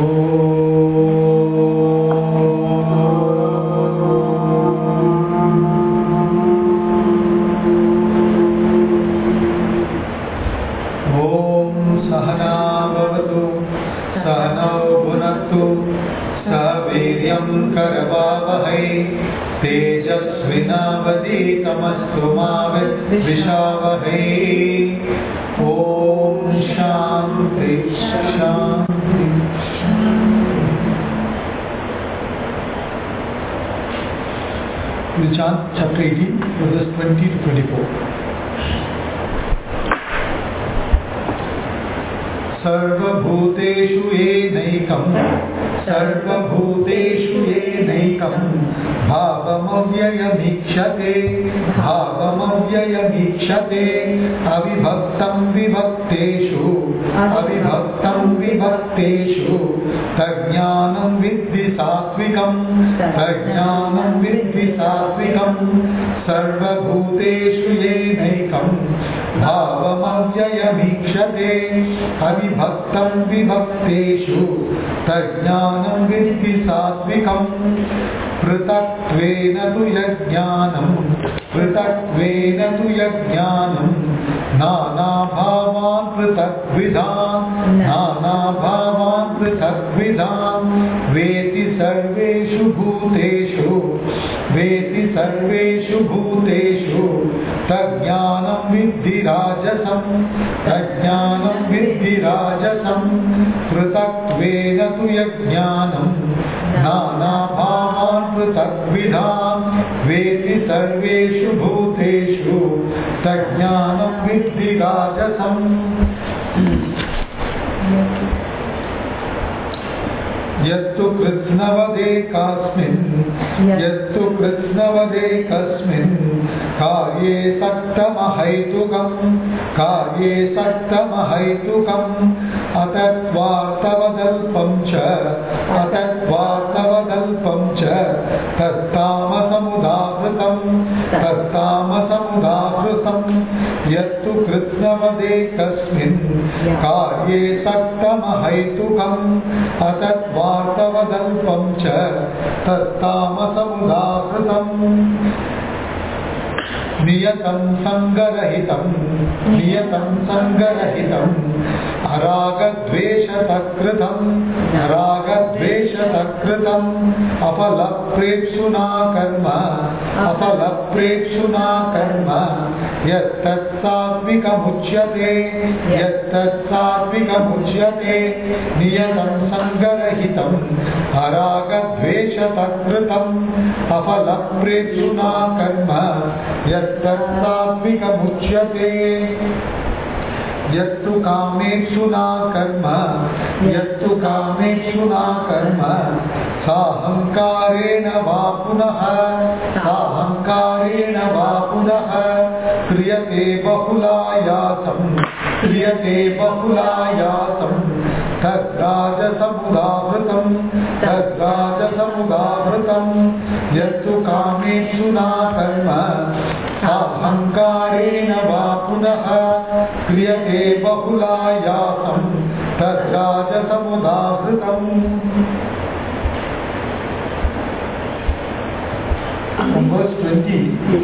तेजस्विनावधीतमस्तु मा विद्विषावहै। ॐ शान्ति शान्ति। We chant chapter 18, verses 20 to 24. सर्वभूतेषु येनैकं सर्वभूतेषु येनैकं भावमव्ययमीक्षते भावमव्ययमीक्षते अविभक्तं विभक्तेषु अविभक्तं विभक्तेषु तज्ज्ञानं विद्धि सात्विकं तज्ज्ञानं विद्धि सात्विकं सर्वभूतेषु येनैकं भावमव्ययमीक्षते अविभक्तं विभक्तेषु तज्ज्ञानं विद्धि सात्विकं पृथक्त्वेन तु यज्ञानं पृथक्त्वेन तु यज्ञानं नानाभावान् पृथग्विधान् नानाभावान् पृथग्विधान् वेति सर्वेषु भूतेषु वेति सर्वेषु भूतेषु तज्ज्ञानं विद्धि राजसं तज्ज्ञानं विद्धि राजसं पृथक्त्वेन तु यज्ञानं नानाभावान् पृथग्विधान् वेति सर्वेषु भूतेषु तज्ज्ञानं विद्धि राजसम्। यत्तु कृत्स्नवदेकस्मिन् यत्तु कृत्स्नवदेकस्मिन् कार्ये सक्तमहैतुकं कार्ये सक्तमहैतुकम् अतत्वार्थवदल्पं च अतत्वार्थवदल्पं च तत्तामसमुदाहृतं तत्तामसमुदाहृतं यत्तु कृत्स्नवदेकस्मिन् कार्ये सक्तमहैतुकम् अतत्वार्थवदल्पं च तत्तामसमुदाहृतम् नियतं संगरहितं अरागद्वेषतकृतं रागद्वेषतकृतं अपलप्रेप्सुना कर्म यत्तत्सात्विकमुच्यते नियतं संगरहितं अरागद्वेषतकृतं अपलप्रेप्सुना कर्म यत्तत्सात्विकमुच्यते यत्तु कामेषु न कर्म साहंकारेण वा पुनः क्रियते बहुलायासं तद्राजसमुदाहृतं यत्तु कामेषु न कर्म साहंकारेण वा पुनः क्रियते बहुलायासं तद्राजसमुदाहृतम्। Verse 20.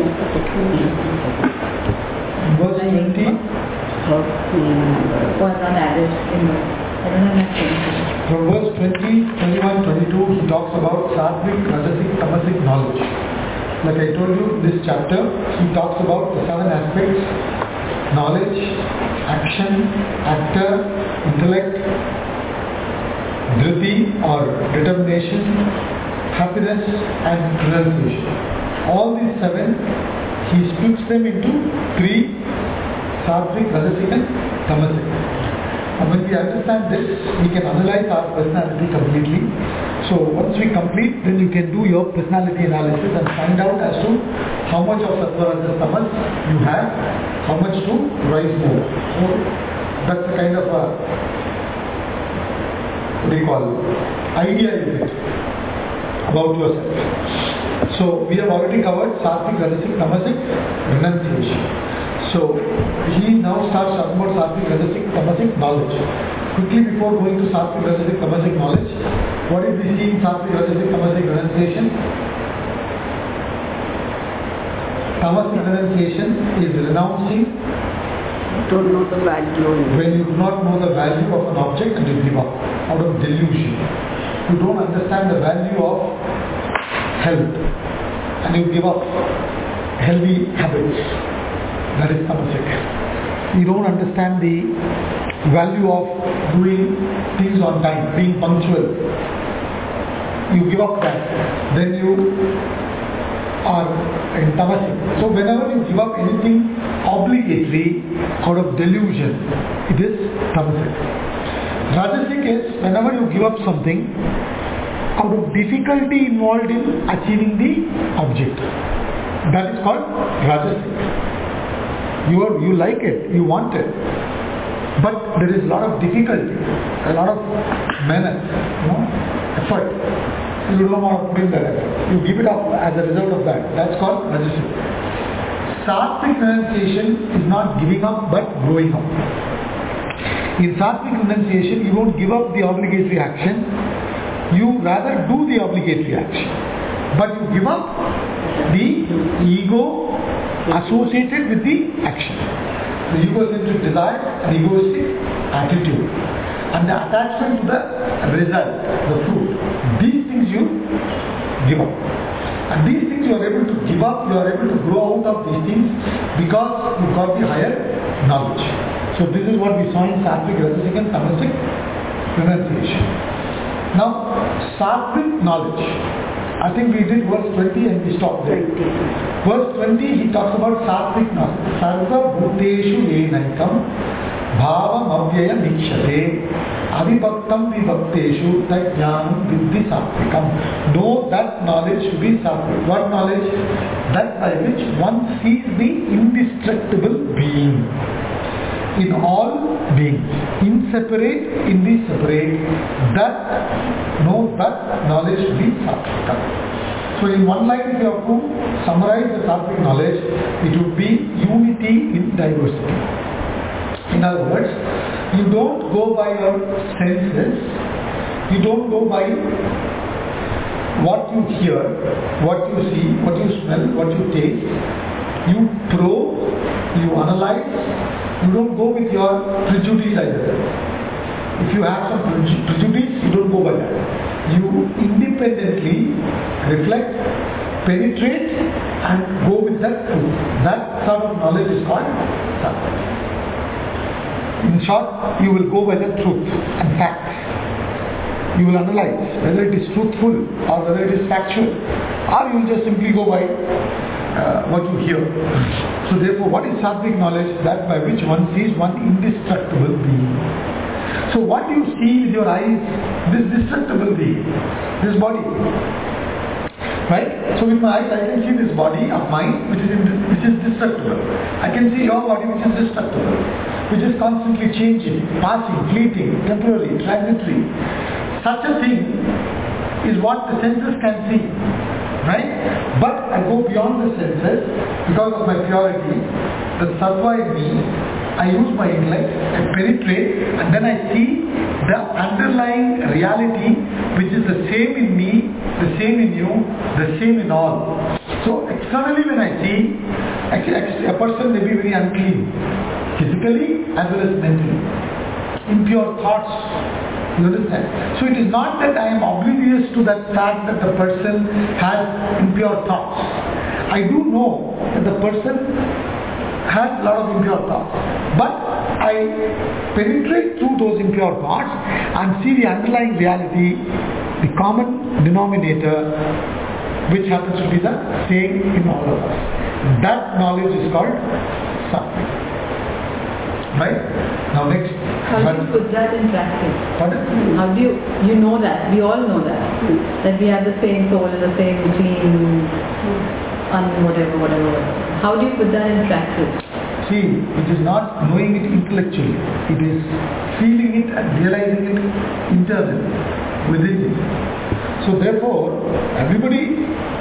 Was not added in from verse 20, 21, 22, he talks about sattvic, rajasic, tamasic knowledge. Like I told you, this chapter, he talks about the 7 aspects: knowledge, action, actor, intellect, dhriti or determination, happiness and renunciation. All these 7, he splits them into 3: sattvic, rajasic and tamasic. And when we understand this, we can analyze our personality completely. So once we complete, then you can do your personality analysis and find out as to how much of sattva, rajas, tamas you have, how much to rise more. So that's the kind of idea you get about yourself. So we have already covered sattvic, rajasic, tamasic, renunciation. So he now starts talking about sattvic, rajasic, tamasic knowledge. Quickly before going to Sattvic, Rajasic, Tamasic knowledge, what did we see in Sattvic, Rajasic, Tamasic renunciation? Tamasic renunciation is renouncing Don't know the value. when you do not know the value of an object and you give up out of delusion. You don't understand the value of health and you give up healthy habits. That is tamasic. You don't understand the value of doing things on time, being punctual. You give up that. Then you are in tamasic. So whenever you give up anything obligatory out of delusion, it is tamasic. Rajasic is whenever you give up something out of difficulty involved in achieving the object. That is called Rajasic. You like it, you want it, but there is a lot of difficulty, a lot of menace, effort. You don't want to put in that effort. You give it up as a result of that. That's called Rajasic. Sattvic renunciation is not giving up but growing up. In Sattvic renunciation, you don't give up the obligatory action, you rather do the obligatory action. But you give up the ego associated with the action. The egocentric desire and egoistic attitude. And the attachment to the result, the fruit. These things you give up. And these things you are able to give up, you are able to grow out of these things because you got the higher knowledge. So this is what we saw in Sattvic, Rajasic and Tamasic renunciation. Now, Sattvic knowledge. I think we did verse 20 and we stopped there. Verse 20, he talks about Sattvic knowledge. Sarva bhuteshu enaikam bhavam avyayam ikshate avibhaktam vibhakteshu tajnanam viddhi satvikam. Know that knowledge to be sattvic. What knowledge? That by which one sees the indestructible being in all beings, inseparate, indisseparate. That knowledge to be sattvic. So in one line, if you have to summarize the sattvic knowledge, it would be unity in diversity. In other words, you don't go by your senses, you don't go by what you hear, what you see, what you smell, what you taste. You probe, you analyze, you don't go with your prejudice either. If you have some prejudice, you don't go by that. You independently reflect, penetrate and go with that truth. That sort of knowledge is called sattvic. In short, you will go by the truth and facts. You will analyze whether it is truthful or whether it is factual, or you will just simply go by what you hear. So therefore, what is sattvic knowledge? That by which one sees one indestructible being. So what you see with your eyes, this destructible being, this body. Right? So with my eyes I can see this body of mine which is destructible. I can see your body which is destructible, which is constantly changing, passing, fleeting, temporary, transitory. Such a thing is what the senses can see. Right? But I go beyond the senses because of my purity, the sattva in me. I use my intellect, I penetrate, and then I see the underlying reality which is the same in me, the same in you, the same in all. So externally when I see, actually a person may be very unclean, physically as well as mentally. Impure thoughts. You understand? So it is not that I am oblivious to that fact that the person has impure thoughts. I do know that the person has a lot of impure thoughts. But I penetrate through those impure thoughts and see the underlying reality, the common denominator, which happens to be the same in all of us. That knowledge is called sattvic. Right? Now next. How do you put that in practice? Pardon? How do you know that? We all know that we have the same soul, the same gene, and whatever. How do you put that in practice? See, it is not knowing it intellectually. It is feeling it and realizing it internally, within it. So therefore, everybody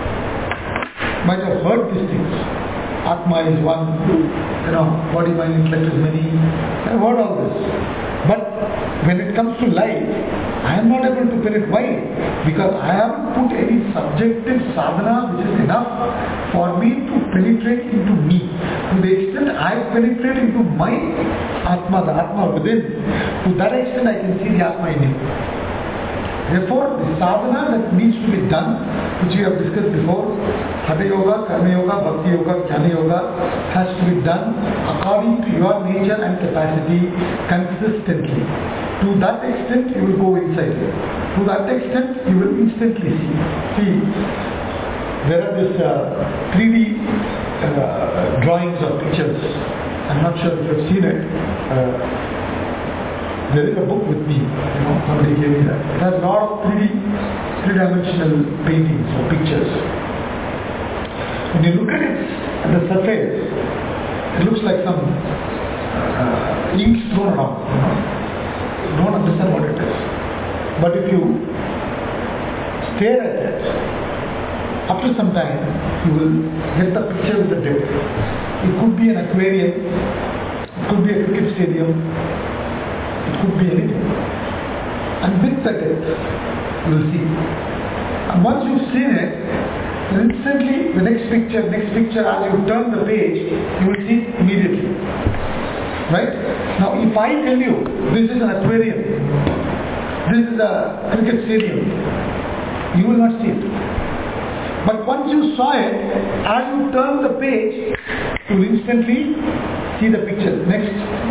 might have heard these things. Atma is one, body, mind, intellect is many. I've heard all this. But when it comes to life, I am not able to penetrate. Why? Because I haven't put any subjective sadhana which is enough for me to penetrate into me. To the extent I penetrate into my Atma, the Atma within, to that extent I can see the Atma in him. Therefore, the sadhana that needs to be done, which we have discussed before, Hatha Yoga, Karma Yoga, Bhakti Yoga, Jnana Yoga, has to be done according to your nature and capacity consistently. To that extent, you will go inside. To that extent, you will instantly see. See, there are these 3D drawings or pictures. I'm not sure if you've seen it. There is a book with me, somebody gave me that. It has a lot of three-dimensional paintings or pictures. When you look at it at the surface, it looks like some ink thrown around. You don't understand what it is. But if you stare at it, after some time, you will get the picture with the depth. It could be an aquarium, it could be a cricket stadium, it could be anything. And with the depth, you will see. And once you've seen it, instantly the next picture, as you turn the page, you will see it immediately. Right? Now if I tell you, this is an aquarium, this is a cricket stadium, you will not see it. But once you saw it, as you turn the page, you will instantly see the picture. Next.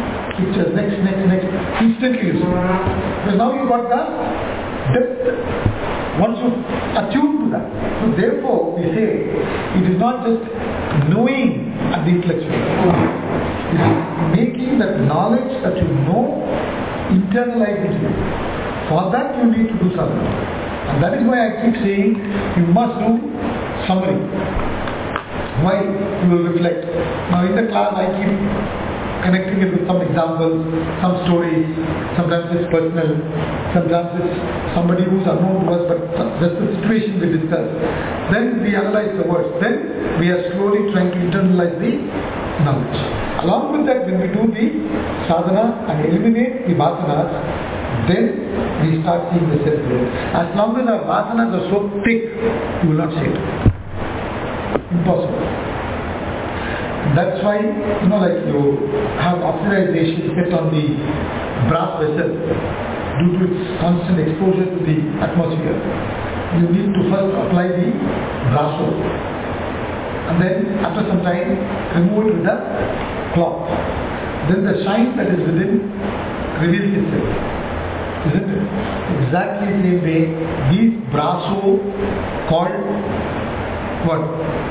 Instantly you see. Because now you got the depth. Once you attune to that. So therefore, we say, it is not just knowing at the intellectual level. It is making that knowledge that you know internalize into you. For that you need to do something. And that is why I keep saying, you must do summary. Why? You will reflect. Now in the class I keep connecting it with some examples, some stories. Sometimes it's personal, sometimes it's somebody who's unknown to us, but just the situation we discuss. Then we analyze the words. Then we are slowly trying to internalize the knowledge. Along with that, when we do the sadhana and eliminate the vasanas, then we start seeing the self-will. As long as our vasanas are so thick, you will not see it. Impossible. That's why, like you have oxidization set on the brass vessel due to its constant exposure to the atmosphere. You need to first apply the brasso. And then after some time, remove it with a cloth. Then the shine that is within reveals itself. Isn't it? Exactly the same way, these brasso called what?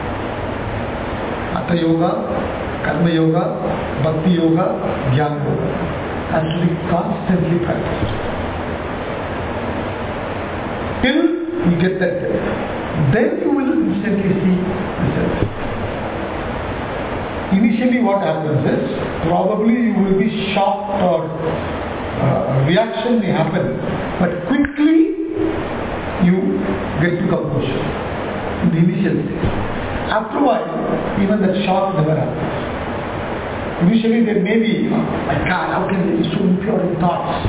Hatha Yoga, Karma Yoga, Bhakti Yoga, Jnana Yoga has to be constantly practiced. Till you get that depth. Then you will instantly see results. Initially what happens is, probably you will be shocked or reaction may happen, but quickly you get to composure in the initial stage. After a while, even that shock never happens. Initially there may be, my God, how can they be so impure in thoughts?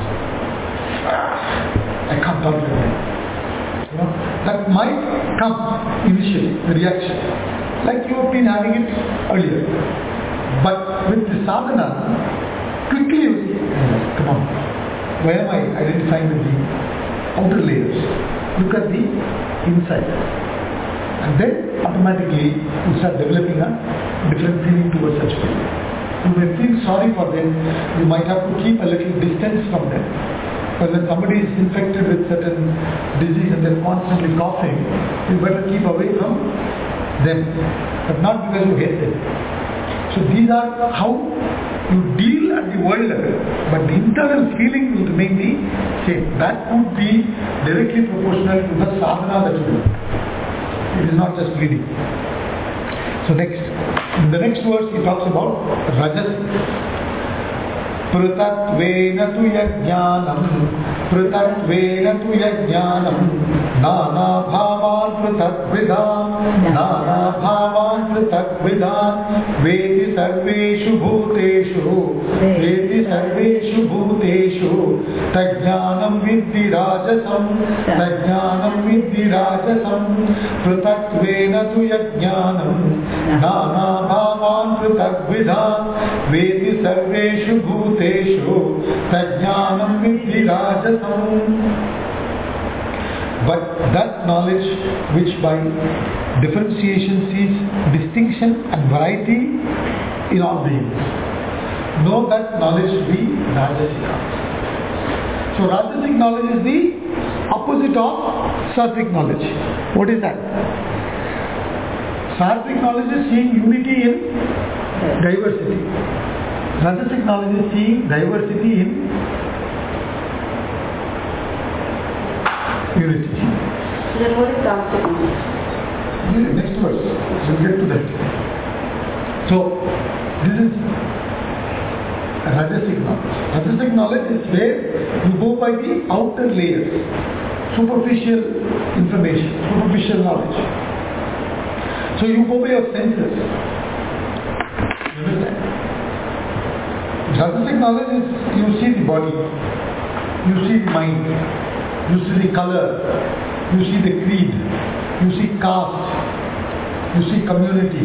I can't tolerate that. That might come initially, the reaction, like you have been having it earlier. But with the sadhana, quickly you see, come on, why am I identifying with the outer layers? Look at the inside. And then automatically you start developing a different feeling towards such people. You may feel sorry for them, you might have to keep a little distance from them. Because when somebody is infected with certain disease and they're constantly coughing, you better keep away from them. But not because you hate them. So these are how you deal at the world level, but the internal feeling will remain the same. That would be directly proportional to the sadhana that you do. It is not just reading. So next, in the next verse he talks about rajas. Prutatvena tu yajnanam, Prutatvena tu yajnanam, Nana bhavan Prutatvridam, Nana bhavan Prutatvridam, Vedi sarveshu bhuteshu, Vedi sarveshu bhuteshu, Tajnanam vidhi rajasam, Tajnanam vidhi rajasam, Prutatvena tu yajnanam, Nana bhavan Prutatvridam, Vedi sarveshu bhuteshu, Tajnanam vidhi rajasam. But that knowledge which by differentiation sees distinction and variety in all beings, know that knowledge to be Rajasika. So Rajasic knowledge is the opposite of Sattvic knowledge. What is that? Sattvic knowledge is seeing unity in diversity. Rajasic knowledge is seeing diversity in unity. Then what is Tamasic knowledge? Next verse, we'll get to that. So, this is Rajasic knowledge. Rajasic knowledge is where you go by the outer layers, superficial information, superficial knowledge. So you go by your senses. You understand? Rajasic knowledge is you see the body, you see the mind, you see the color, you see the creed, you see caste, you see community,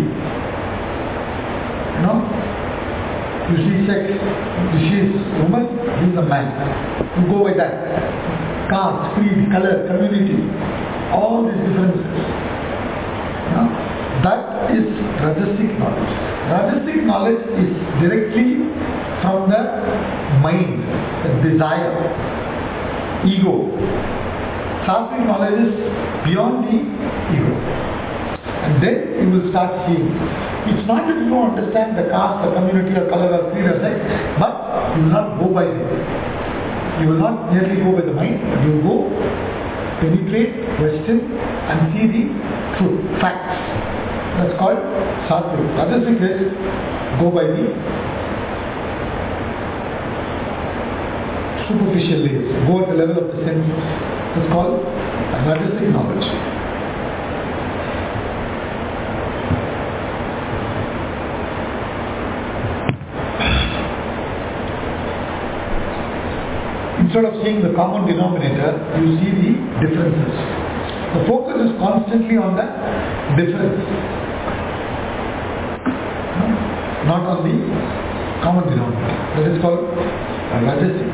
you see sex, she is woman, he is a man. You go by that. Caste, creed, color, community, all these differences. That is Rajasic knowledge. Rajasic knowledge is directly from the mind, the desire, ego. Sattvic knowledge is beyond the ego. And then you will start seeing. It's not that you don't understand the caste, the community, or color, or creed, or sex, but you will not go by them. You will not merely go by the mind, but you will go, penetrate, question, and see the truth, facts. That's called Sattvic. Rajasic is go by the superficial layers, go at the level of the senses. It's called Rajasic knowledge. Instead of seeing the common denominator, you see the differences. The focus is constantly on the difference, not on the common denominator. That is called Rajasic.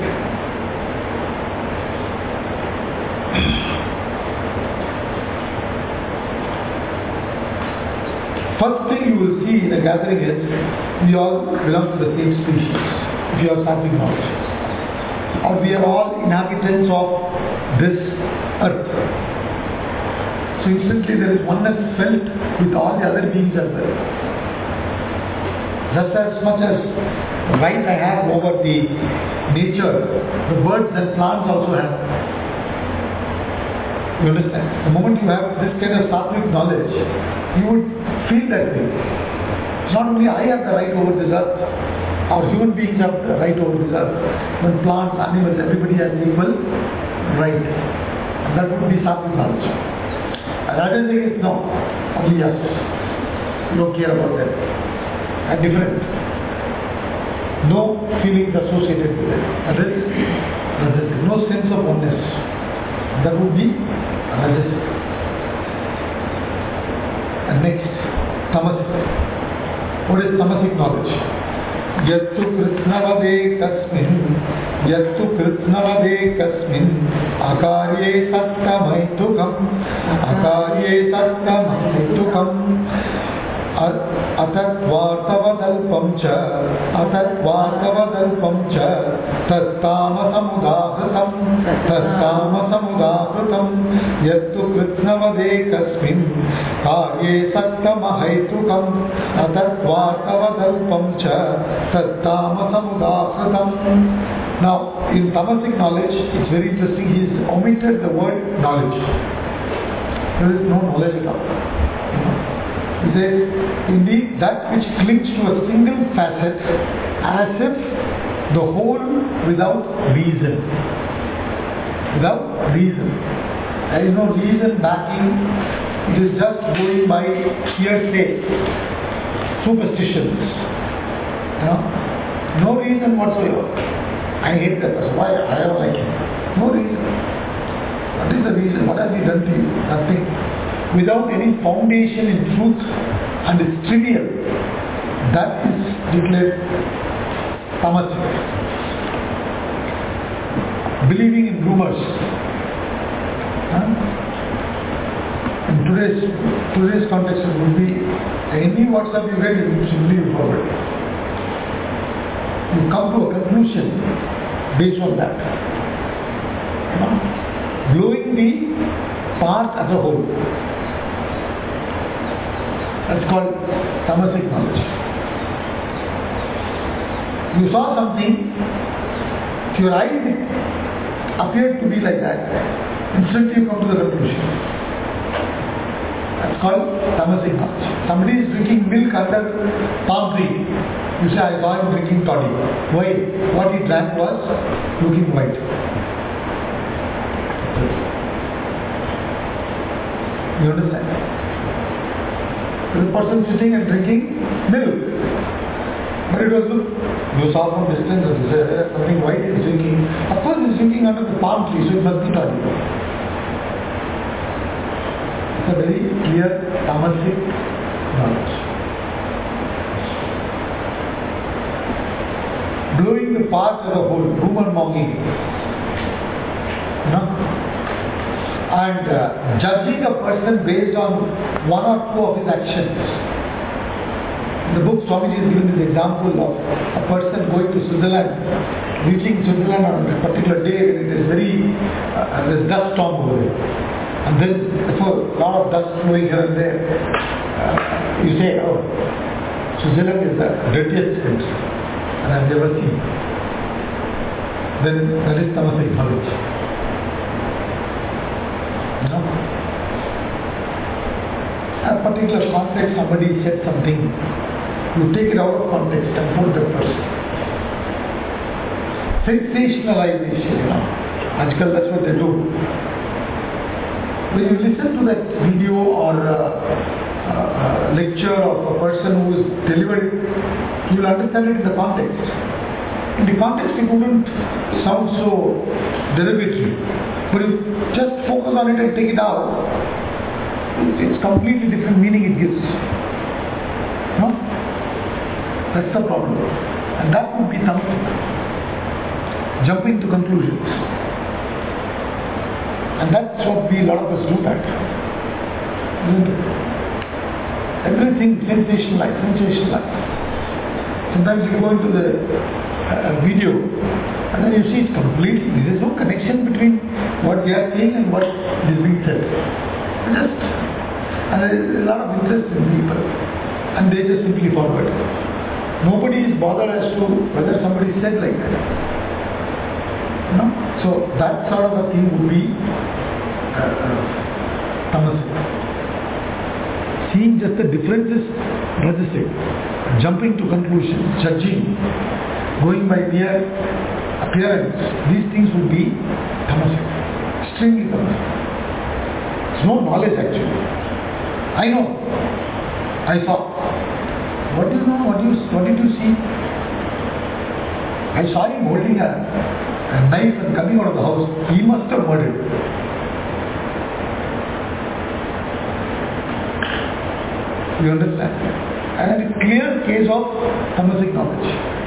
First thing you will see in a gathering is we all belong to the same species, if you have Sattvic knowledge. Or we are all inhabitants of this earth. So instantly there is oneness felt with all the other beings as well. Just as much as right I have over the nature, the birds and plants also have. You understand? The moment you have this kind of Sattvic knowledge, you would feel that way. It's not only I have the right over this earth, or human beings have the right over this earth, but plants, animals, everybody has equal right. And that would be Sattvic knowledge. And Rajasic is no, only us. You don't care about that. And different. No feelings associated with it. That is Rajasic. No sense of oneness. That would be Rajasic. And next, Tamasic. What is Tamasic knowledge? Yattu Krishnavade kasmin akarye sattamaitukam atatvartavadalpam cha tattamasamudahritam yattu Krishnavade kasmin karye sattamaitukam atatvartavadalpam cha tattamasamudahritam. Now, in Tamasic knowledge, it's very interesting, he has omitted the word knowledge. There is no knowledge at all. He says, indeed, that which clings to a single facet as if The whole without reason. Without reason. There is no reason backing. It is just going by hearsay, superstitions. No reason whatsoever. I hate that person. Why? I don't like him. No reason. What is the reason? What has he done to you? Nothing. Without any foundation in truth, and it's trivial. That is declared tamasic. Believing in rumors. In today's context, it would be any WhatsApp you get, you should believe forward. You come to a conclusion based on that. Blowing the past as a whole. That's called tamasic knowledge. You saw something, your eyes appeared to be like that. Instantly you come to the conclusion. That's called tamasic knowledge. Somebody is drinking milk under palm tree. You say, I saw him drinking toddy. Why? What he drank was looking white. You understand? The person sitting and drinking milk. But it was, you saw from distance, something white is drinking. Of course, he is drinking under the palm tree, so it must be toddy. It's a very clear tamasic knowledge. Blowing the past as a whole, rumor monging. And judging a person based on one or two of his actions. In the book, Swamiji has given this example of a person going to Switzerland, reaching Switzerland on a particular day when it is there's dust storm over there. And then, therefore, a lot of dust flowing here and there. You say, oh, Switzerland is the dirtiest place, and I've never seen. Then that is tamasic knowledge. A particular context, somebody said something, you take it out of context and put the person. Sensationalization, Ajkal, that's what they do. When you listen to that video or lecture of a person who is delivered it, you will understand it in the context. In the context, it wouldn't sound so derogatory. But if you just focus on it and take it out, it's completely different meaning it gives. No? That's the problem. And that would be something. Jumping to conclusions. And that's what a lot of us do that. Isn't it? Everything sensationalized. Sometimes you go into the video and then you see it's completely, there is no connection between what we are saying and what is being said. And there is a lot of interest in people and they just simply forward. Nobody is bothered as to whether somebody said like that. No? So that sort of a thing would be tamasic. Seeing just the differences, rajasic. Jumping to conclusions, judging, going by mere appearance, these things would be tamasic. Extremely tamasic. It's no knowledge actually. I know. I saw. What do you know? What did you see? I saw him holding a knife and coming out of the house. He must have murdered. You understand? And a clear case of tamasic knowledge.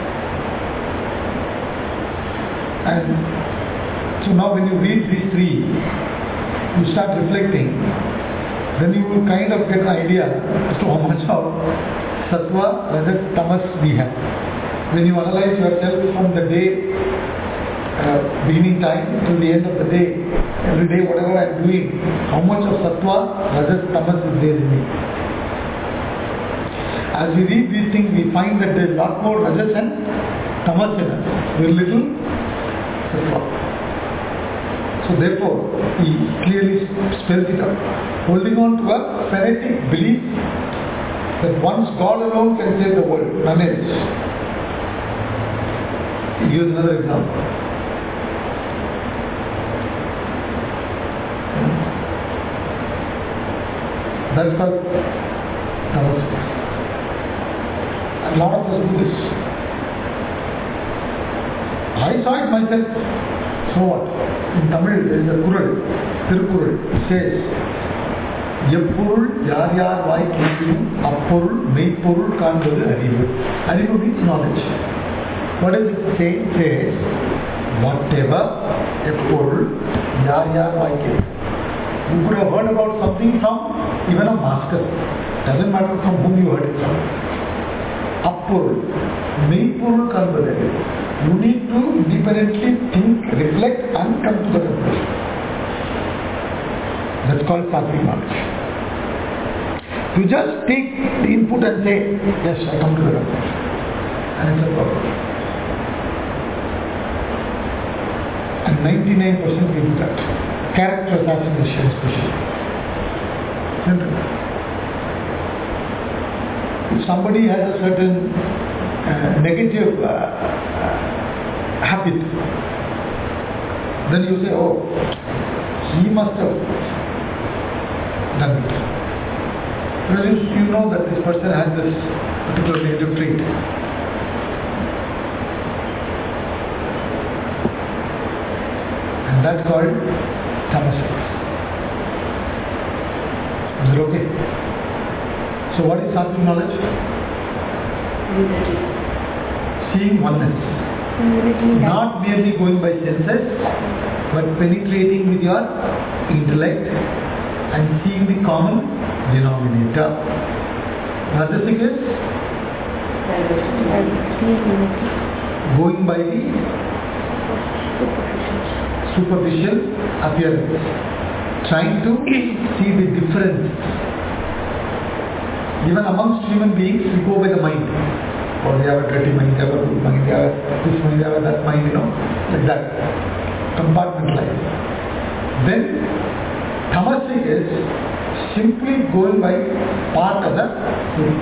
And so now when you read these three, you start reflecting, then you will kind of get an idea as to how much of sattva, rajas, tamas we have. When you analyze yourself from the day, beginning time till the end of the day, every day whatever I am doing, how much of sattva, rajas, tamas is there in me. As we read these things, we find that there is a lot more rajas and tamas in us. Very little sattva. So therefore, he clearly spells it out. Holding on to a fanatic belief that once God alone can save the world, none else. He gives another example. That's called tamasic. A lot of us do this. I saw it myself. So what? In Tamil there is a Kural, Tirukural, it says, எப்பொருள் யார் யார் வாய் கேட்கும் அப்பொருள் மெய்ப்பொருள் காண்பது அறிவு. அறிவு means knowledge. What does it say? It says, whatever எப்பொருள் யார் யார் வாய் கேட்கும். You could have heard about something from even a master. Doesn't matter from whom you heard it from. அப்பொருள் மெய்ப்பொருள் காண்பது அறிவு. You need to independently think, reflect and come to the conclusion. That's called sattvic knowledge. You just take the input and say, yes, I come to the conclusion. And it's a problem. And 99% we do that. Character assassination especially. If somebody has a certain negative habit, then you say, oh, he must have done it. Because you know that this person has this particular negative trait. And that's called tamasic. Is it okay? So what is sattvic knowledge? Seeing oneness. Not merely going by senses, but penetrating with your intellect and seeing the common denominator. Rajasic is going by the superficial appearance, trying to see the difference. Even amongst human beings, we go by the mind. Or they have a dirty mind, they have a good mind, they have this mind, they have that mind, like that. Compartmentalized. Then, tamasic is simply going by part of the whole.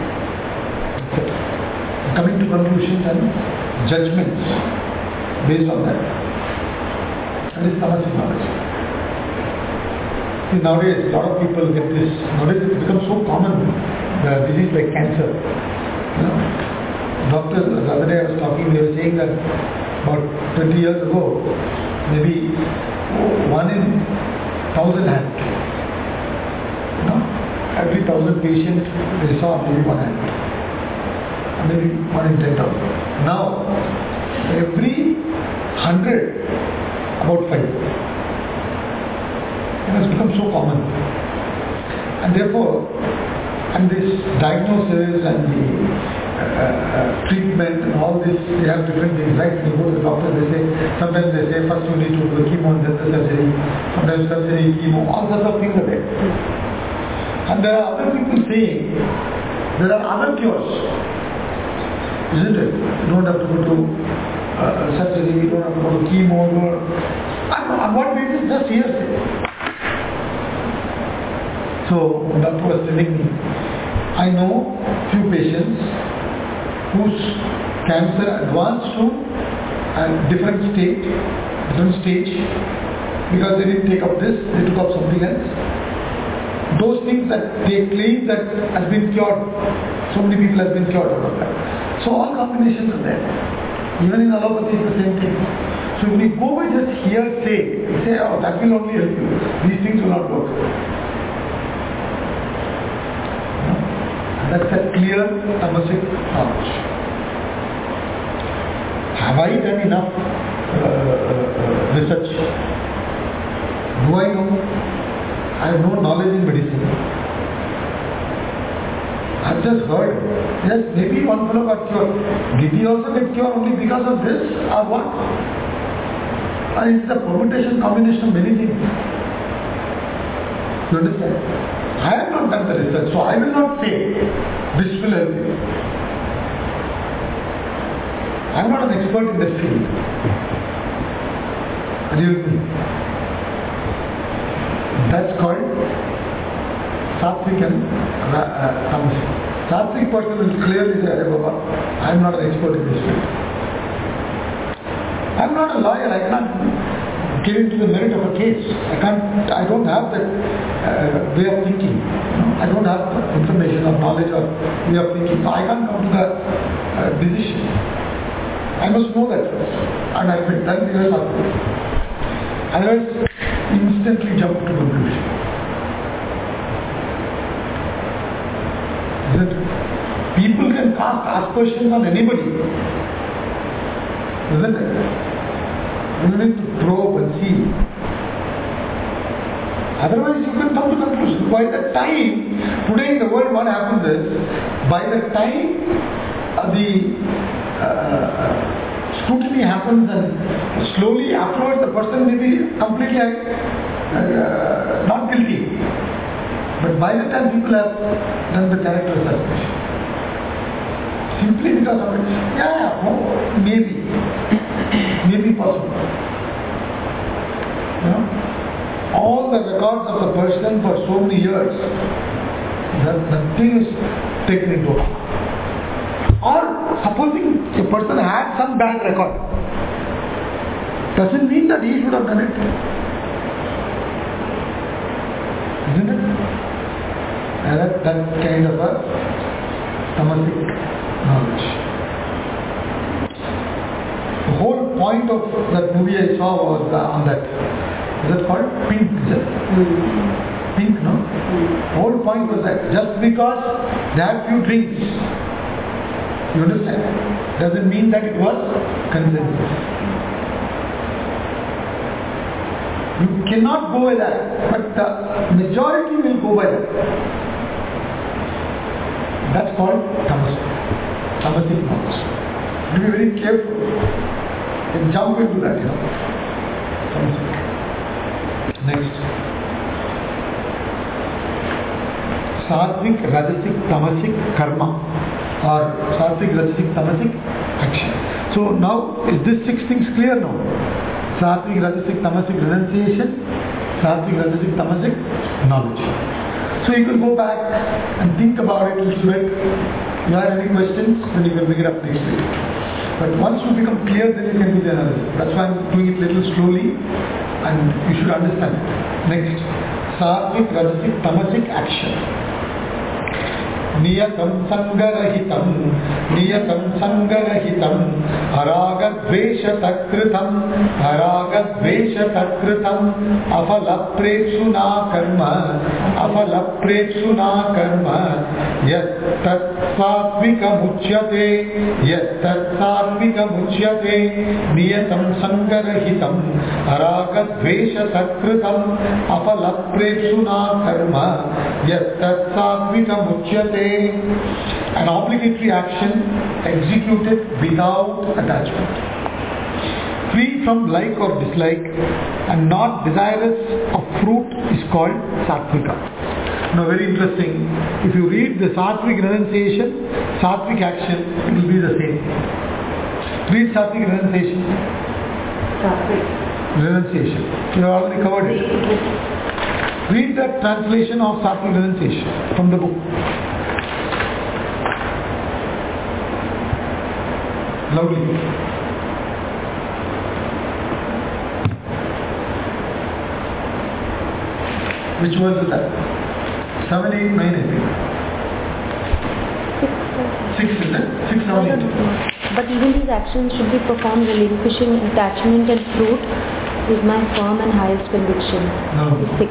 Coming to conclusions and judgments based on that. That is tamasic knowledge. See, nowadays, a lot of people get this. Nowadays, it becomes so common. The disease like cancer. Doctors, the other day I was talking, they were saying that about 20 years ago, maybe 1 in 1,000 had. Every 1,000 patients, they saw maybe 1 hand. Maybe 1 in 10,000. Now, every 100, about 5. It has become so common. And therefore, and this diagnosis and the treatment and all this, they have different things, right? You go to the doctor, they say, sometimes they say first you need to do the chemo and then the surgery, sometimes surgery, chemo, all sorts of things are there. And there are other people saying there are other cures, isn't it? You don't have to go to surgery, you don't have to go to chemo, on what basis? Just hearsay. So, the doctor was telling me, I know few patients whose cancer advanced to a different stage, because they didn't take up this, they took up something else. Those things that they claim that has been cured, so many people have been cured out of that. So all combinations are there. Even in allopathy it's the same thing. So when you go by just hearsay, you say, oh, that will only help you. These things will not work. That's a clear tamasic knowledge. Have I done enough research? Do I know? I have no knowledge in medicine. I have just heard. Yes, maybe one fellow got cured. Did he also get cured only because of this or what? Or it's a permutation, combination of many things. You understand? I have not done the research, so I will not say this will help you. I am not an expert in this field. Are you with me? That's called sattvic and tamasic. Sattvic person will clearly say, Baba, I am not an expert in this field. I'm not a lawyer. I can't get into the merit of a case. I don't have that way of thinking. I don't have information or knowledge or way of thinking. So I can't come to the decision. I must know that first. And I will tell you afterwards. Otherwise, instantly jump to conclusion. Isn't it? People can cast aspersions on anybody. Isn't it? You need to probe and see. Otherwise, you can come to conclusion. By the time, today in the world, what happens is, by the time the scrutiny happens, and slowly afterwards the person may be completely not guilty. But by the time people have done the character assassination, simply because of it, maybe possible. All the records of the person for so many years, that nothing is taken into account. Or supposing a person had some bad record, doesn't mean that he should have done it. Isn't it? And that kind of a tamasic knowledge. The whole point of that movie I saw was on that. Is it called Pink? Is it? Pink, no? The whole point was that just because they had few drinks, you understand, doesn't mean that it was consensus. You cannot go by that, but the majority will go by that. That's called tamasic knowledge. You be very careful and jump into that, Tamasic. Next. Sattvic, Rajasic, Tamasic, Karma. Or Sattvic, Rajasic, Tamasic, action. So now, is this 6 things clear now? Sattvic, Rajasic, Tamasic, renunciation. Sattvic, Rajasic, Tamasic, knowledge. So you can go back and think about it a little bit. If you have any questions, then you can pick it up next week. But once you become clear, then you can do the analysis. That's why I'm doing it a little slowly, and you should understand it. Next, Sattvic, Rajasic, Tamasic, action. Niyatam sangarahitam, niyatam sangarahitam, aragadvesha takritam, aragadvesha takritam, afalapretsuna karma, yattat sattvikamujyate, niyatam sangarahitam, aragadvesha takritam, afalapretsuna karma, yattat sattvikamujyate. An obligatory action executed without attachment, free from like or dislike, and not desirous of fruit is called sattvika. Now, very interesting. If you read the sattvic renunciation, sattvic action, it will be the same. Read sattvic renunciation. Renunciation. You have already covered it. Read the translation of sattvic renunciation from the book. Loudly. Which was that? 7, 8, 9, I think. 6, is it? 6, 7, 8. But even these actions should be performed relinquishing attachment and fruit is my firm and highest conviction. No. 6.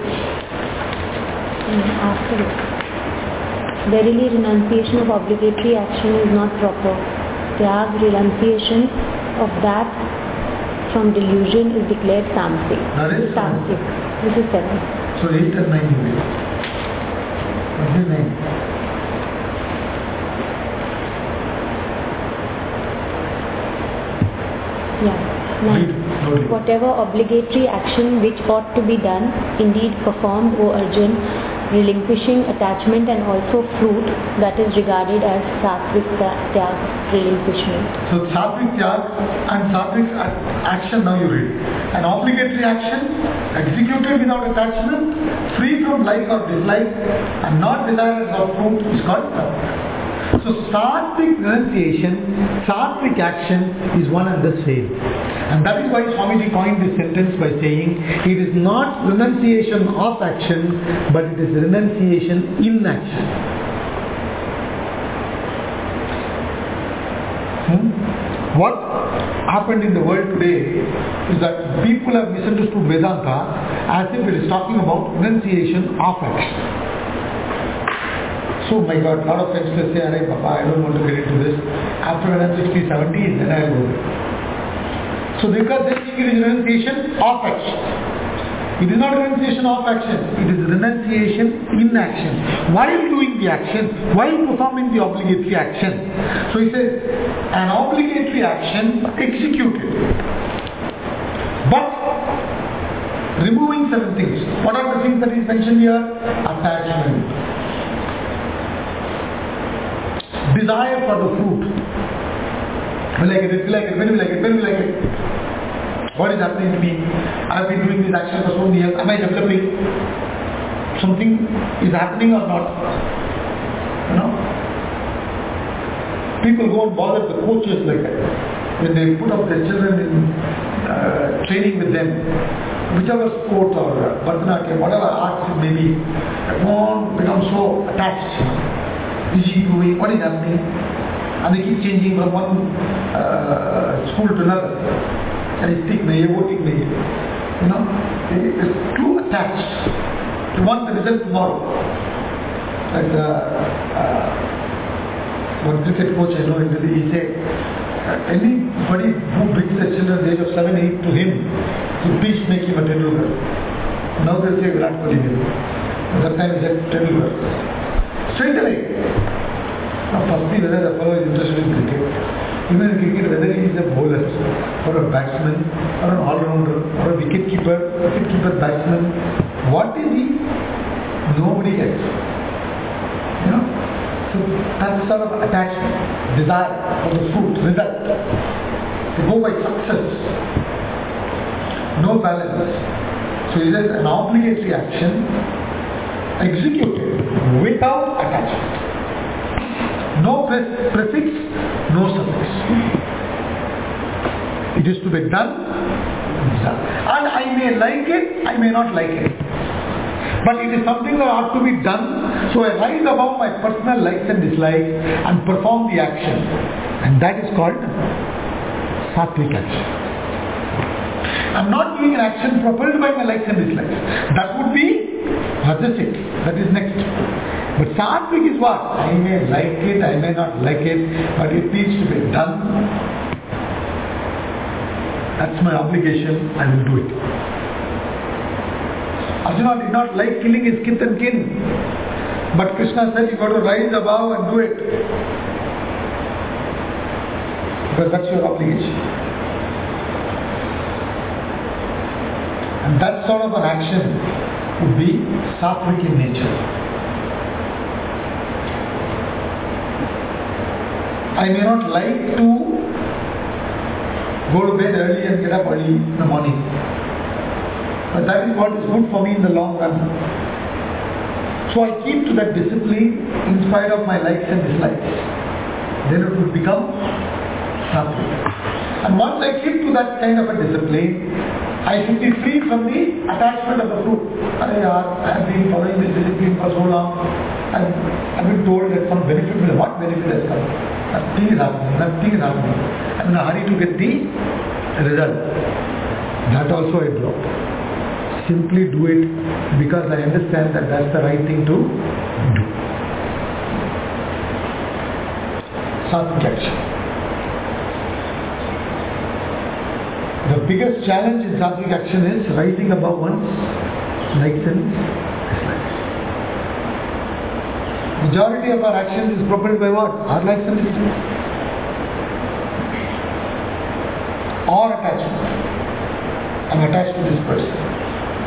After it. Verily, renunciation of obligatory action is not proper. Tyag, renunciation of that from delusion is declared tamasic. That is tamasic. This is 7. So 8 and 9 you will. What is 9? Yeah. 9. Whatever obligatory action which ought to be done, indeed performed, O Arjun, relinquishing attachment and also fruit, that is regarded as sattvic tyag, relinquishment. So sattvic tyag and sattvic action, now you read. An obligatory action executed without attachment, free from like or dislike, and not desirous of fruit is called sattvic. So sattvic renunciation, sattvic action is one and the same. And that is why Swamiji coined this sentence by saying, it is not renunciation of action, but it is renunciation in action. What happened in the world today is that people have misunderstood Vedanta as if it is talking about renunciation of action. So my God, a lot of friends will say, Arey Papa, I don't want to get into this. After when I'm 60, 70, then I'll go there. So because they think it is renunciation of action. It is not renunciation of action, it is renunciation in action. While doing the action, while performing the obligatory action. So he says, an obligatory action executed. But removing certain things. What are the things that is mentioned here? Attachment. Desire for the fruit. Will I get it? Will I get it? When will I get it? When will I get it? What is happening to me? I have been doing this action for so many years. Am I developing? Something is happening or not? You know? People go and bother the coaches like that. When they put up their children in training with them, whichever sport or Bharatanatyam, whatever arts it may be, everyone becomes so attached. Is he doing? What is happening? And they keep changing from one school to another. And it's thick, वो thick नहीं है. You know, it's too attached. You want the result tomorrow. Like one cricket coach I know in Delhi, he said, anybody who brings their children at the age of 7, 8 to him, so please make him a Tendulkar. Now they say Virat Kohli. That time he said Tendulkar. Straight away. Now firstly, whether the fellow is interested in cricket. Even in cricket, whether he is a bowler or a batsman or an all-rounder or a wicket-keeper, batsman, what is he? Nobody gets. You know? So that's sort of attachment, desire for the fruit, result. They go by success. No balance. So it is an obligatory action executed without attachment. No prefix, no suffix. It is to be done, and I may like it, I may not like it. But it is something that ought to be done, so I rise above my personal likes and dislikes and perform the action. And that is called sattvic action. I am not doing an action propelled by my likes and dislikes. That would be rajasic. That is next. But sattvic is what? I may like it, I may not like it, but it needs to be done. That's my obligation, I will do it. Arjuna did not like killing his kith and kin. But Krishna said you got to rise above and do it. Because that's your obligation. And that sort of an action would be sattvic in nature. I may not like to go to bed early and get up early in the morning. But that is what is good for me in the long run. So I keep to that discipline in spite of my likes and dislikes. Then it would become sattvic. And once I keep to that kind of a discipline, I should be free from the attachment of the fruit. I have been following this discipline for so long. I've been told that some benefit will. What benefit has come? Nothing is happening. Nothing is happening. I'm in a hurry to get the result. That also I drop. Simply do it because I understand that that's the right thing to do. Sattvic action. The biggest challenge in sattvic action is rising above one's likes and dislikes. Majority of our action is propelled by what? Our likes and dislikes. Or attachment. I'm attached to this person.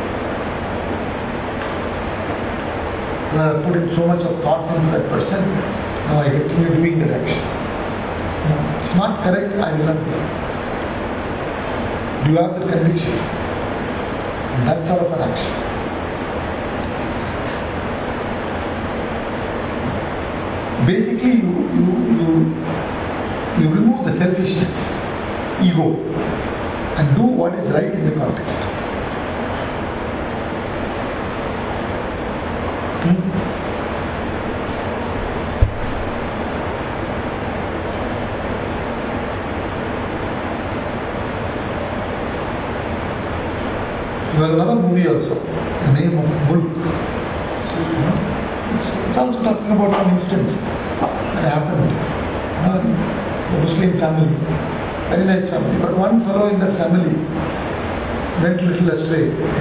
I put in so much of thought into that person, now I continue doing that action. No, it's not correct, I will not do it. Do you have the conviction? And that sort of an action. basically you remove the selfishness, ego, and do what is right in the context. There was another movie also, the name of Mulk. It's also talking about an instance that happened. A Muslim family, very nice family, but one fellow in that family went a little astray.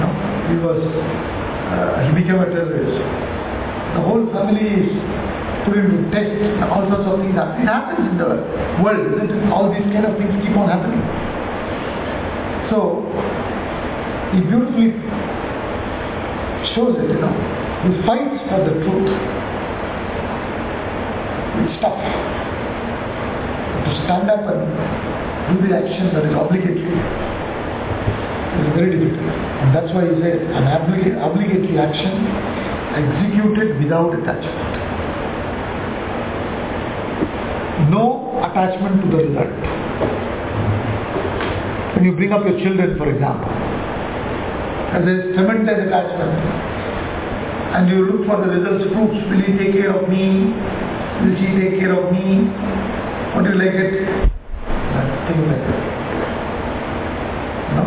He became a terrorist. The whole family is put into test, and all sorts of things happen. It happens in the world, isn't it? All these kind of things keep on happening. So he beautifully shows it, He fights for the truth. It's tough to stand up and do the action that is obligatory. It is very difficult. And that's why he says an obligatory action executed without attachment. No attachment to the result. When you bring up your children, for example, and there is tremendous attachment, and you look for the results, fruits. Will he take care of me? Will she take care of me? What do you like it? Nothing like that. No?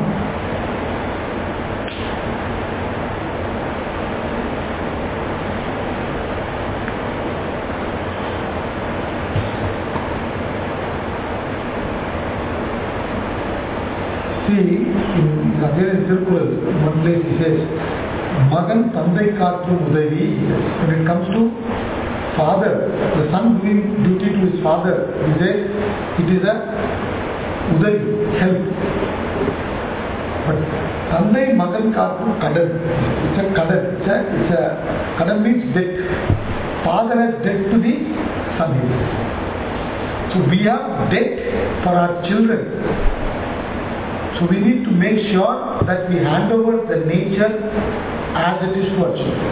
See, again in Tirukkural, one place he says, Magan Tandai Kaatrum Udavi. When it comes to father, the son doing duty to his father, he says it is a Udavi, help. But Tandai Magan Kaatrum Kadan. It's a Kadan. It's a Kadan means debt. Father has debt to the son. So we have debt for our children. So we need to make sure that we hand over the nature as it is to our children.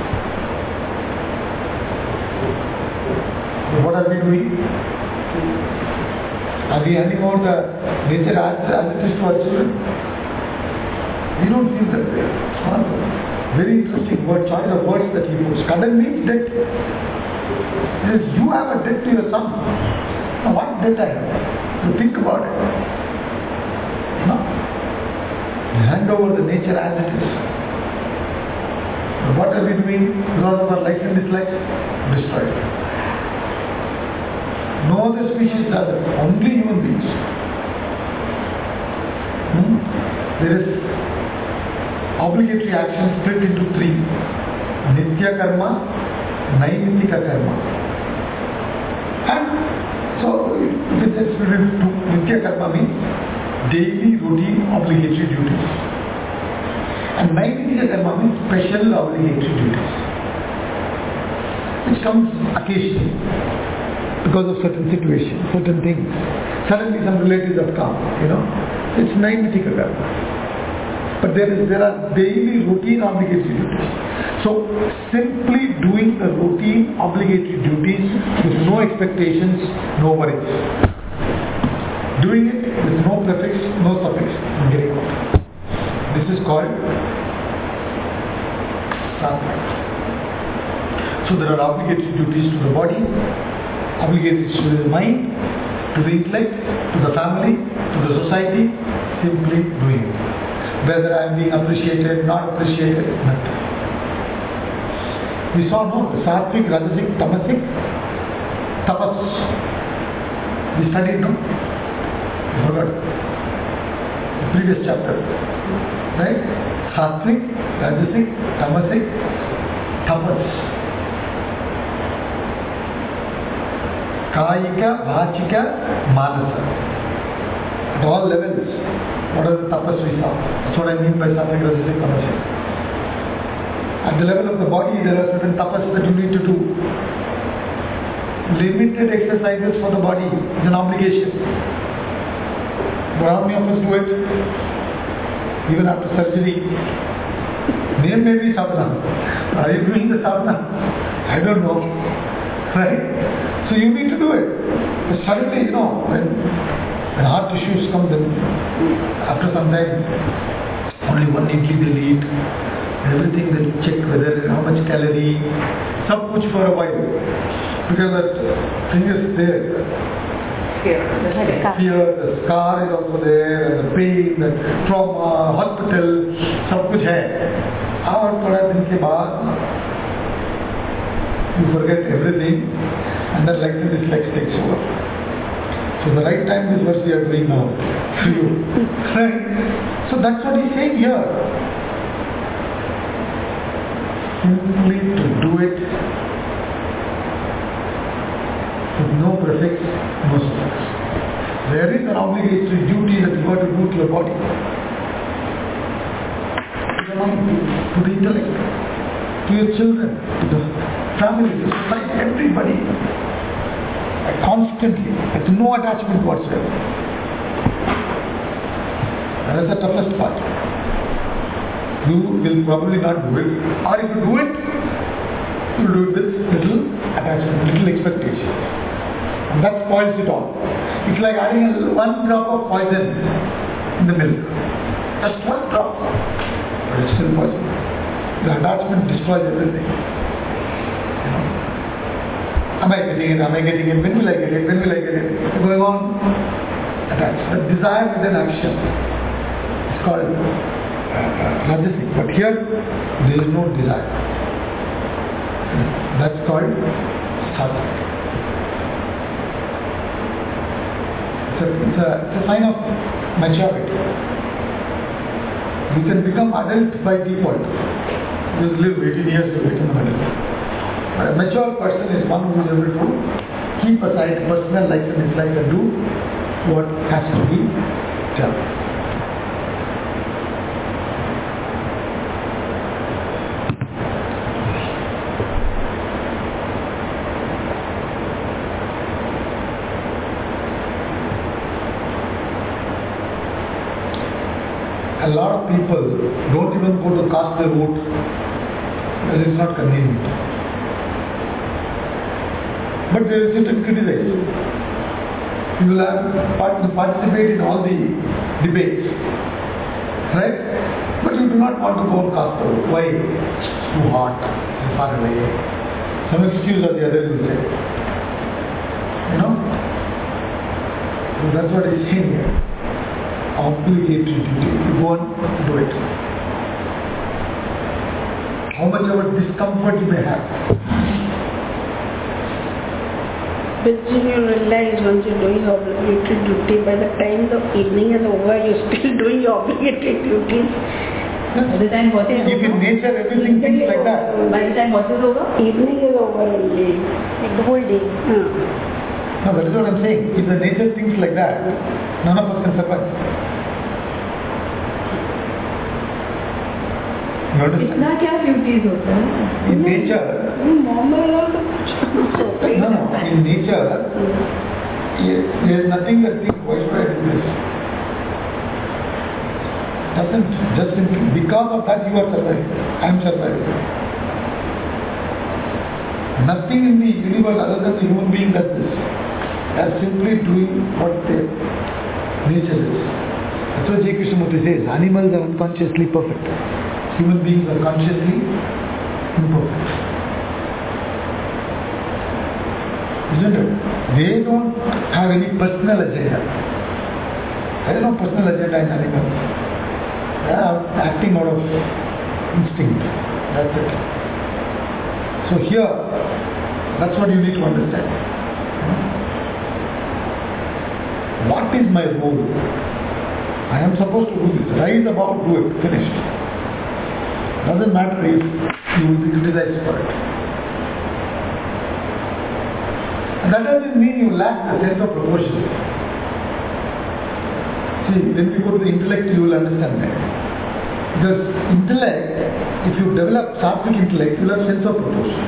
So what are we doing? Are we handing over the nature as it is to our children? We don't feel that way. It's one of the very interesting choice of words that he puts. Kadan means debt. He says, you have a debt to your son. Now what debt I have? You think about it. No? Hand over the nature as it is. But what are we doing because of our likes and dislikes? Destroy it. No other species does it, only human beings. There is obligatory action split into three: Nitya Karma, Naimitika Karma. And so, if it is split into two, Nitya Karma means daily routine obligatory duties. And Naimitika Karma means special obligatory duties, which comes occasionally because of certain situations, certain things. Suddenly some relatives have come, It's Naimitika Karma. But there are daily routine obligatory duties. So simply doing the routine obligatory duties with no expectations, no worries. Doing it with no prefix, no suffix, and getting out. This is called sadhana. So there are obligatory duties to the body, obligatory to the mind, to the intellect, to the family, to the society, simply doing it. Whether I am being appreciated, not appreciated, nothing. We saw the sattvic, rajasic, tamasic, tapas. We studied, I forgot the previous chapter, right? Sattvic, Rajasic, Tamasic, Tapas. Kayika, Vachika, Manasa. At all levels, what are the tapas we saw? That's what I mean by Sattvic, Rajasic, Tamasic. At the level of the body, there are certain tapas that you need to do. Limited exercises for the body is an obligation. But how many of us do it? Even after surgery. Name may be sadhana. Are you doing the sadhana? I don't know. Right? So you need to do it. But suddenly, when heart issues come, then after some time, only one idli they'll eat. Everything they'll check whether how much calorie, sab kuch for a while. Because that thing is there. Fear. Fear, the scar is also there, and the pain, the trauma, hospital, सब कुछ है. और थोड़ा दिन के बाद you forget everything, and then like this like takes over. So the right time is what we are doing now for you, right? So that's what he's saying here. Simply to do it with no prefix, no suffix. There is an obligatory duty that you got to do to your body, to the mind, to the intellect, to your children, to the family, to society, everybody. Constantly, with no attachment whatsoever. That is the toughest part. You will probably not do it, or if you do it, you will do it with little attachment, little expectation. And that spoils it all. It's like adding one drop of poison in the milk. Just one drop. But it's still poison. The attachment destroys everything. Am I getting it? Am I getting it? When will I get it? When will I get it? It's going on attached. But desire with an action. It's called rajasic. But here, there is no desire. That's called sattvic. It's a sign of maturity. You can become adult by default. You live 18 years to get in the middle. A mature person is one who is able to keep aside personal likes and dislikes and do what has to be done. A lot of people don't even go to cast their vote because it's not convenient. But they will sit and criticize. You will have participate in all the debates, right? But you do not want to go and cast the vote. Why? It's too hot, it's far away. Some excuse or the other you will say. So that's what he's saying here. Obligatory duty. You go and do it. How much of a discomfort you may have. But you realize once you're doing obligatory duty, by the time the evening is over, you're still doing your obligatory duties. By the time what is If in nature everything thinks like that. By the time what is over? Evening is over only. Like the whole day. No, that is what I'm saying. If the nature thinks like that, none of us can survive. You understand? इतना क्या duties होता है? In nature, in nature, there is nothing that thinks, why should I do this? Doesn't, just simply, because of that you are surviving. I am surviving. Nothing in the universe other than the human being does this. They are simply doing what their nature is. That's what J. Krishnamurti says. Animals are unconsciously perfect. Human beings are consciously imperfect. Isn't it? They don't have any personal agenda. There is no personal agenda in animals. They are acting out of instinct. That's it. So here, that's what you need to understand. What is my role? I am supposed to do this. Rise above, do it. Finished. Doesn't matter if you will be criticized for it. And that doesn't mean you lack the sense of proportion. See, when we go to the intellect, you will understand that. Because intellect, if you develop sattvic intellect, you will have sense of proportion.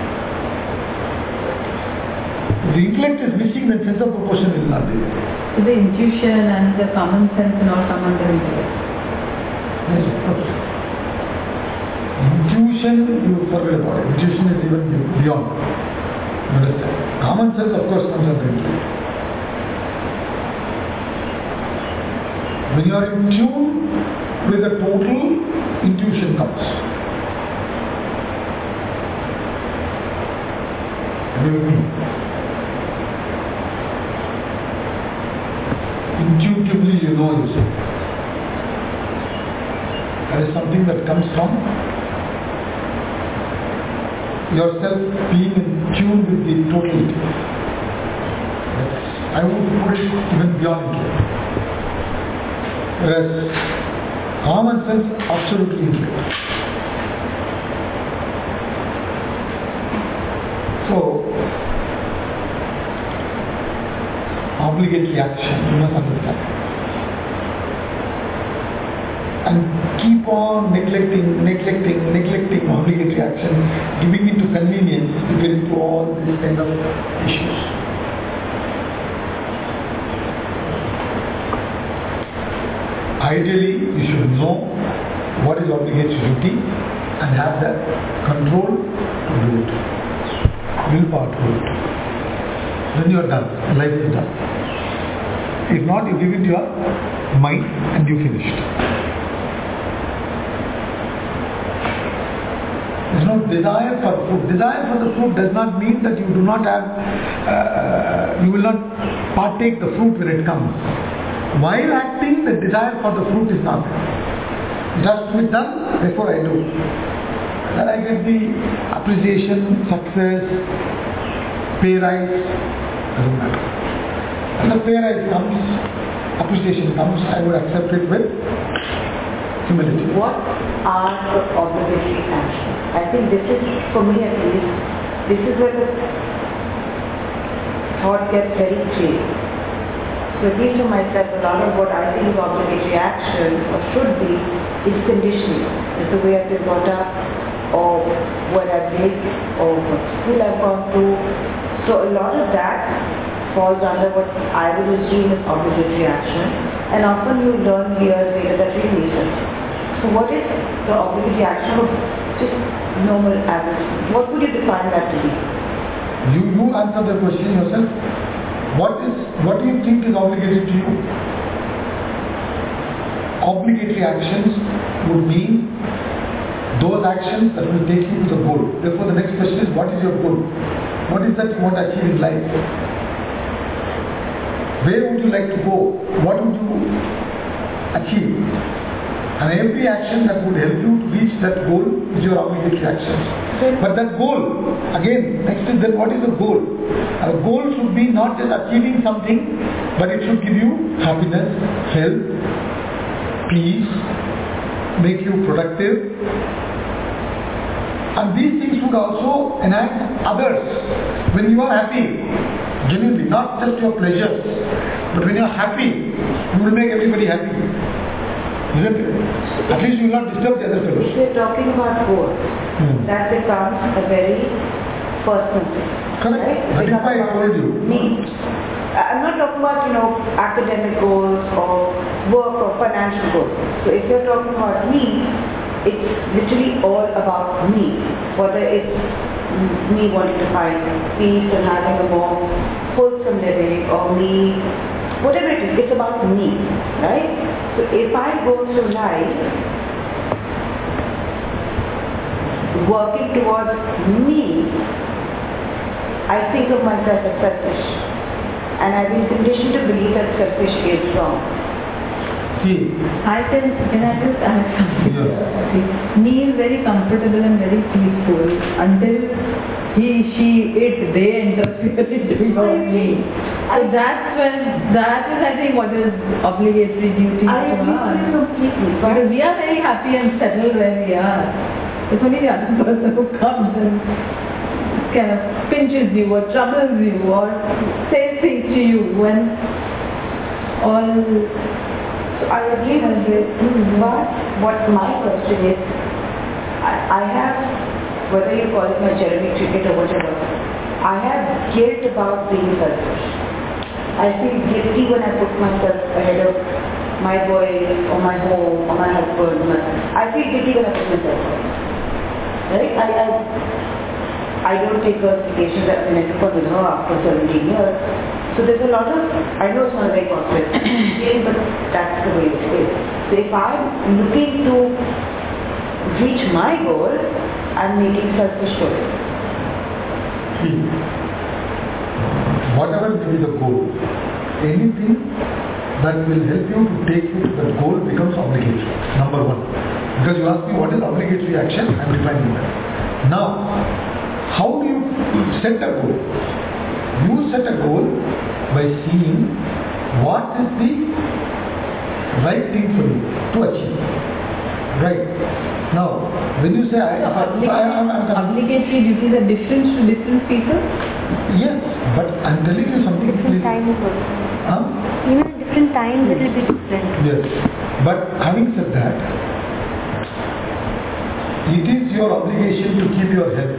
If the intellect is missing, then sense of proportion will not be there. So the intuition and the common sense and all come under intellect. Yes, of course. Intuition, you forget about it. Intuition is even beyond. Understand? Common sense, of course, comes under it. When you are in tune with the total, intuition comes. Are you with me? Intuitively you know yourself. That is something that comes from yourself being in tune with the totality. I would put it even beyond it. Whereas common sense absolutely incorrect. So, obligatory action, you must understand. And keep on neglecting obligatory action, giving into convenience, you get into all these kind of issues. Ideally, you should know what is obligatory duty and have that control to do it. Willpower to do it. Then you are done. Life is done. If not, you give it to your mind and you finished. There is no desire for food. Desire for the fruit does not mean that you do not have, you will not partake the fruit when it comes. While acting, the desire for the fruit is not there. It has to be done, therefore I do. Then I get the appreciation, success, pay rise, doesn't matter. When the pay rise comes, appreciation comes, I would accept it with humility. What are the obligatory actions? I think this is, for me at least, this is where the thought gets very clear. So at least for myself, a lot of what I think is obligatory action, or should be, is conditioning. It's the way I've been brought up, or what I've lived, or what school I've gone through. So a lot of that falls under what I would assume is obligatory action. And often you learn years later that really isn't. So what is the obligatory action of just normal average? What would you define that to be? You answer the question yourself. What do you think is obligatory to you? Obligatory actions would mean those actions that will take you to the goal. Therefore the next question is, what is your goal? What is that you want to achieve in life? Where would you like to go? What would you achieve? And every action that would help you to reach that goal is your obligatory actions. But that goal, again, next is then what is the goal? A goal should be not just achieving something, but it should give you happiness, health, peace, make you productive. And these things should also enhance others. When you are happy, genuinely, not just your pleasures, but when you are happy, you will make everybody happy. Isn't it? At least you will not disturb the other fellows. If you're talking about goals, that becomes a very personal thing. Correct. Right? That is why I told you. Me. I'm not talking about, academic goals or work or financial goals. So if you're talking about me, it's literally all about me. Whether it's me wanting to find peace and having a more wholesome living, or me, whatever it is, it's about me, right? So if I go through life working towards me, I think of myself as selfish. And I've been conditioned to believe that selfish is wrong. Can I just add something? Yes. Me is very comfortable and very peaceful until he, she, it, they interfere into your me. So that is I think what is obligatory duty I to agree us. with you completely. Because we are very happy and settled where we are. It's only the other person who comes and kind of pinches you or troubles you or says things to you when all... So I agree with you. But what my question is, I have, whether you call it my Jeremy cricket or whatever, I have guilt about being selfish. I feel guilty when I put myself ahead of my boys or my home or my husband. I feel guilty when I put myself ahead. Right? I don't take her vacations as an entrepreneur with her after 17 years. So there's a lot of, I know it's not a very complex game, but that's the way it is. So if I'm looking to reach my goal, I'm making selfish choices. See, whatever may be the goal, anything that will help you to take you to that goal becomes obligatory. Number one. Because you ask me what is obligatory action, I am defining that. Now, how do you set a goal? You set a goal by seeing what is the right thing for you to achieve. Right. Now, when you say obligatory duties are different to different people? Yes, but I'm telling you something. Different times also. Even at different times it will be different. Yes. But having said that, it is your obligation to keep your health.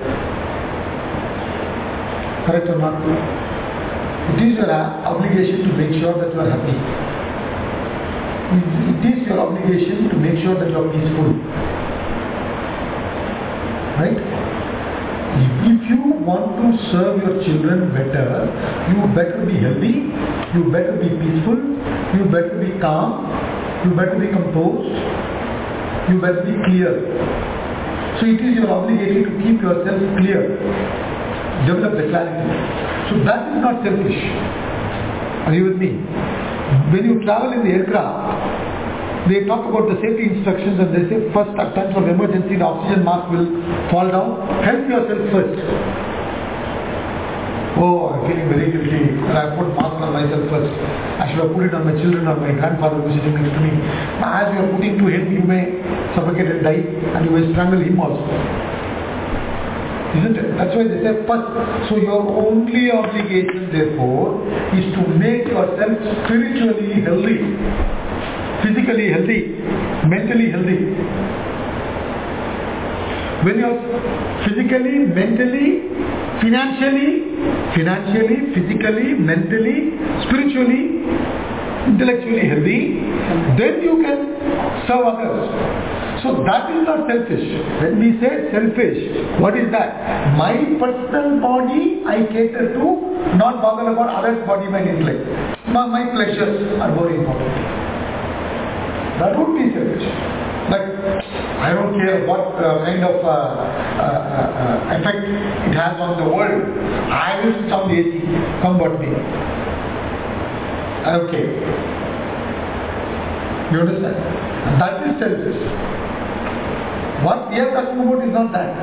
Correct or not? It is your obligation to make sure that you are happy. It is your obligation to make sure that you are peaceful. Right? If you want to serve your children better, you better be healthy, you better be peaceful, you better be calm, you better be composed, you better be clear. So it is your obligation to keep yourself clear, develop the clarity. So that is not selfish. Are you with me? When you travel in the aircraft, they talk about the safety instructions and they say first at times of emergency the oxygen mask will fall down. Help yourself first. Oh, I'm feeling very guilty and I put mask on myself first. I should have put it on my children or my grandfather who is sitting next to me. As you are putting to him, you may suffocate and die and you may strangle him also. Isn't it? That's why they say first. So your only obligation therefore is to make yourself spiritually healthy, physically healthy, mentally healthy. When you are physically, mentally, financially, physically, mentally, spiritually, intellectually healthy, then you can serve others. So that is not selfish. When we say selfish, what is that? My personal body I cater to, not bother about others' body, mind, intellect. My pleasures are more important. That would be selfish. Like, I don't care what kind of effect it has on the world. I will switch on the AC. Come but me. Okay. You understand? And that is selfish. What we are talking about is not that.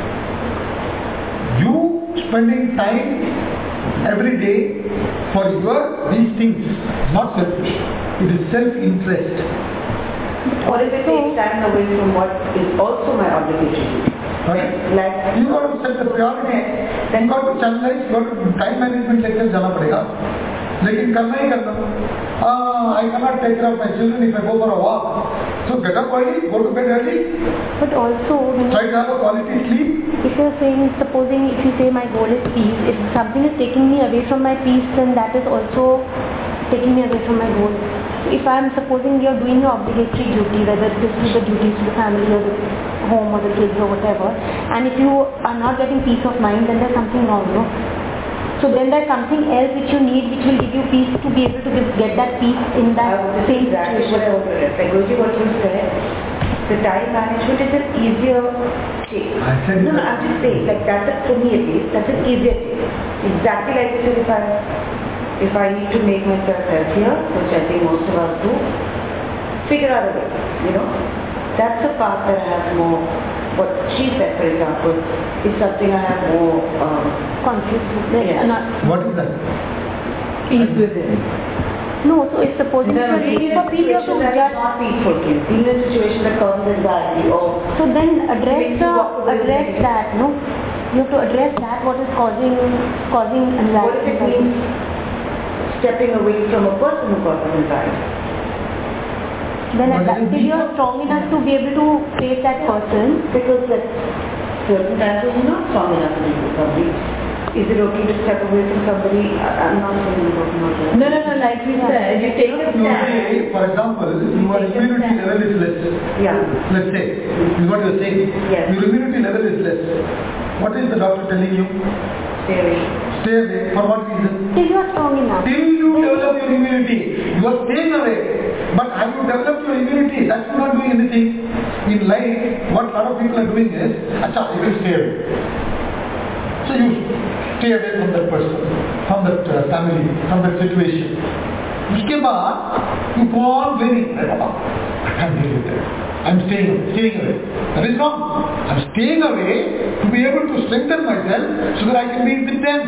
You spending time every day for these things is not selfish. It is self-interest. Or if it takes time away from what is also my obligation. Right? Like you got to set the priority. Then got to channelize, you got to time management lectures jana padega. लेकिन करना ही करना. I cannot take care of my children if I go for a walk. So get up early, go to bed early. But also, Try to have a quality sleep. if you're saying, supposing if you say my goal is peace, if something is taking me away from my peace, then that is also taking me away from my goal. If I'm supposing you're doing your obligatory duty, whether this is the duties to the family or the home or the kids or whatever, and if you are not getting peace of mind, then there's something wrong, no? So then there's something else which you need, which will give you peace to be able to get that peace in that same exactly situation. what I wanted to say. Guruji, what you said, the time management is an easier thing. I said No, I'm just saying, like for me at least, that's an easier thing. Exactly like you said, if I need to make myself healthier, which I think most of us do, figure out a way, That's the part that I have more, what she said, for example, is something I have more Conflict. Yes. What is that? Peace within. No, so if supposing No, you're being looking in a for peace, you have to situation that is judge. not peaceful to you, being in a situation that causes anxiety or So then Makes you walk away with it. that, no? You have to address that, what is causing anxiety. what if it means stepping away from a person who causes anxiety? Then What at that does it stage mean, you are sir? strong enough to be able to face that person. Because like certain times when you're not strong enough to deal with somebody, is it okay to step away from somebody? I'm not saying you're talking about that. No, like we said, you take a stand. For example, your immunity level is less. Yeah. Let's say, is what you're saying. Yes. Your immunity level is less. What is the doctor telling you? Stay away. Stay away. For what reason? Till you are strong enough. Till you develop your immunity. You are staying away. But have you developed your immunity? That's not doing anything. In life, what a lot of people are doing is, acha, I will stay away. So you stay away from that person, from that family, from that situation. उसके बाद you go on blaming. I can't deal with that. I'm staying away. That is wrong. I'm staying away to be able to strengthen myself so that I can be with them.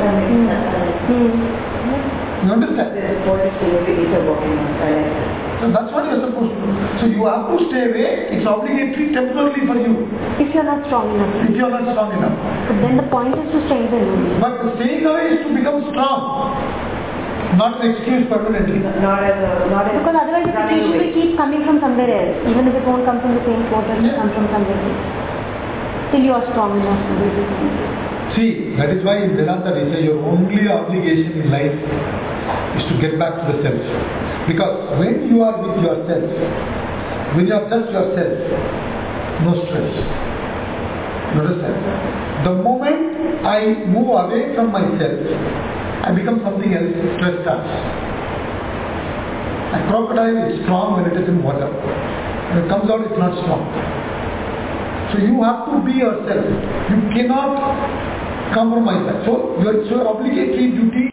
You understand? This is what is the walking on silence. So that's what you're supposed to do. So you have to stay away. It's obligatory temporarily for you. If you are not strong enough. If you are not strong enough. But then the point is to strengthen only. But staying away is to become strong. Not an excuse permanently. Not as Because otherwise the running situation away. will keep coming from somewhere else. Even if it won't come from the same quarter, it will come from somewhere else. Till you are strong enough to do it. See, that is why in Vedanta we say your only obligation in life is to get back to the self. Because when you are with yourself, when you are just yourself, no stress. You understand? The moment I move away from myself, I become something else, stress starts. A crocodile is strong when it is in water. When it comes out, it's not strong. So you have to be yourself. You cannot compromise that. So your obligatory duty